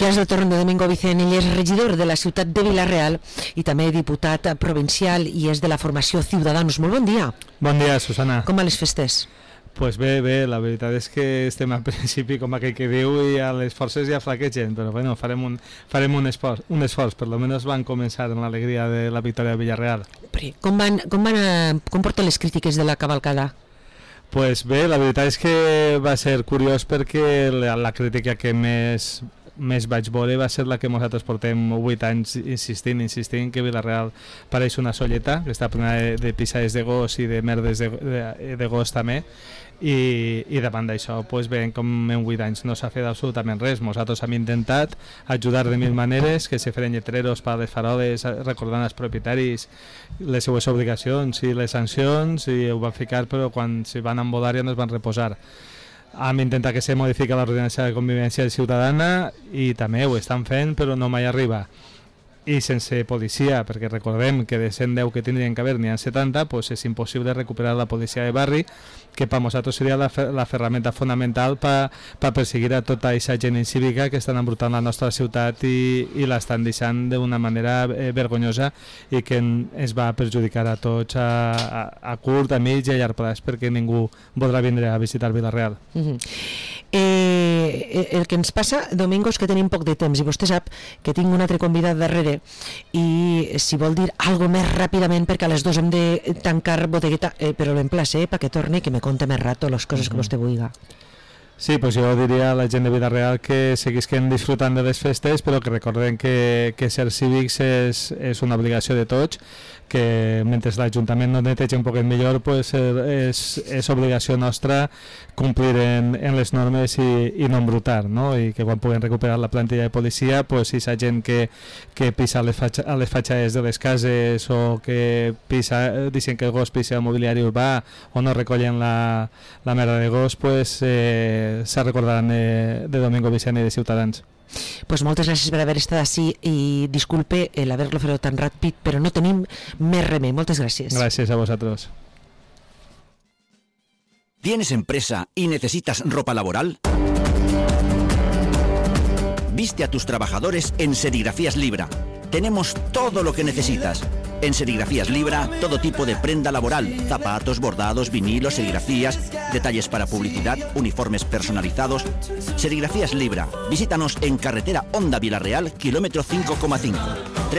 Ja és el torn de Domingo Vicent, ell és regidor de la ciutat de Vila-real i també diputat provincial i és de la formació Ciudadanos. Molt bon dia. Bon dia, Susana. Com van les festes? Pues bé, la veritat és que estem al principi, com aquell que diu, i a les forces ja flaquegen, però bueno, farem un esforç, per almenys van començar amb l'alegria de la victòria de Villarreal. Com porten les crítiques de la cavalcada? Pues bé, la veritat és que va ser curiós perquè la crítica que més vaig veure va ser la que nosaltres portem 8 anys insistint que Villarreal pareix una solleta, que està plena de pissades de gos i de merdes de gos també, i davant d'això, pues bé, com en 8 anys no s'ha fet absolutament res. Nosaltres hem intentat ajudar de mil maneres, que se feren lletreros per a les faroles, recordant als propietaris les seues obligacions i les sancions, i ho van ficar, però quan se van envolar ja no es van reposar. Hem intentat que se modifiqui l'ordenança de convivència ciutadana i també ho estan fent, però no mai arriba. I sense policia, perquè recordem que de 110 que tindrien que haver n'hi ha 70, pues és impossible recuperar la policia de barri, que per nosaltres seria la ferramenta fonamental per perseguir a tota aquesta gent incívica que estan embrutant la nostra ciutat i l'estan deixant d'una manera vergonyosa i que es va perjudicar a tots a curt, a mig i a llarg plaç, perquè ningú voldrà vindre a visitar Vila-real. El que ens passa, Domingo, és que tenim poc de temps i vostè sap que tinc un altre convidat darrere i si vol dir alguna més ràpidament, perquè a les 2 hem de tancar bodegueta, però l'emplace perquè torni i que me conte més rato les coses que vostè vulgui. Sí, pues jo diria a la gent de Vila-real que seguisquen disfrutant de les festes, però que recordem que ser cívics és una obligació de tots, que mentre l'Ajuntament no netegi un poquet millor, pues és obligació nostra complir en les normes i no embrutar, no? I que quan puguem recuperar la plantilla de policia, pues si hi ha gent que pisa a les fatxades de les cases o que dicen que el gos pisa al mobiliari urbà o no recollen la merda de gos, pues se recordaran de Domingo Vicent i de Ciutadans. Pues moltes gràcies per haver estat així i disculpe el haver-lo fet tan ràpid, però no tenim més remei. Moltes gràcies. Gràcies a vosaltres. ¿Tienes empresa y necesitas ropa laboral? Viste a tus trabajadores en Serigrafías Libra. Tenemos todo lo que necesitas. En Serigrafías Libra, todo tipo de prenda laboral, zapatos, bordados, vinilos, serigrafías, detalles para publicidad, uniformes personalizados. Serigrafías Libra. Visítanos en carretera Honda Vila-real, kilómetro 5,5.